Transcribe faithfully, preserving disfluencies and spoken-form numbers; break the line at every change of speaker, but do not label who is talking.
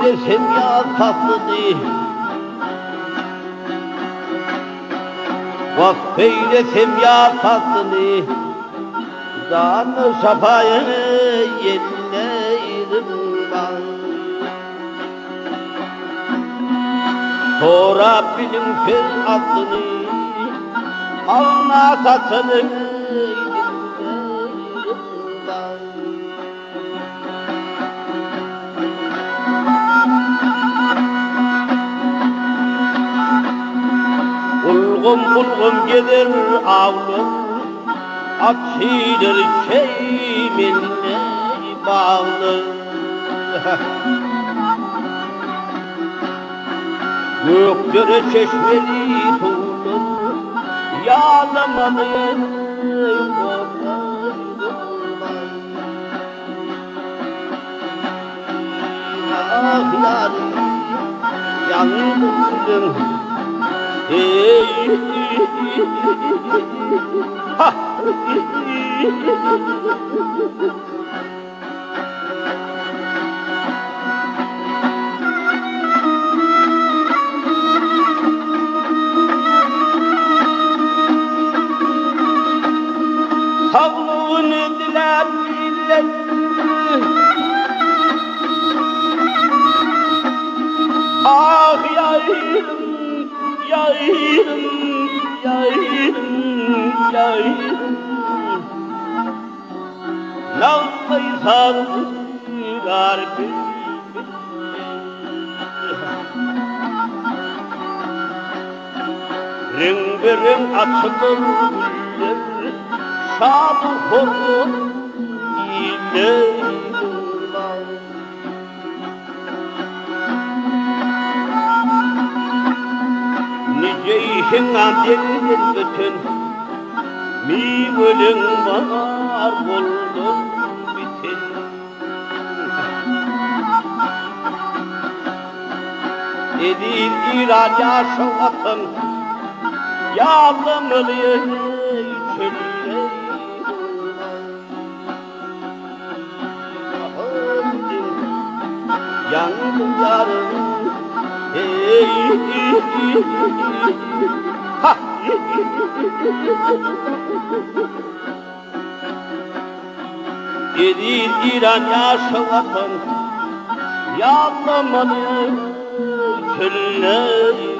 feylesem ya tatlını, vak feylesem ya tatlını, zanı safaya yenileydim ben. Sonra benim söz aklını, malına satsını, Ulgum ulgum gelir avlum, aksidir şeyminle bağlı. Göklere çeşmeli tuğlur, yağlamalı ah yarim, yandım. Hey, ha. Havluğunu diler millet, ah yarim, yarim, yarim, yarim. Nalpayı sardılar beni, renk renk açılır güller, şadı horlu ilerler. Nice işin amdelin bütün, mi ölün var buldum bitin. Edil İran yaşavatın, yağlamalı çöller. Yandım yarım, hey, ha. Edil İran yaşavatın, yağlamalı çöller.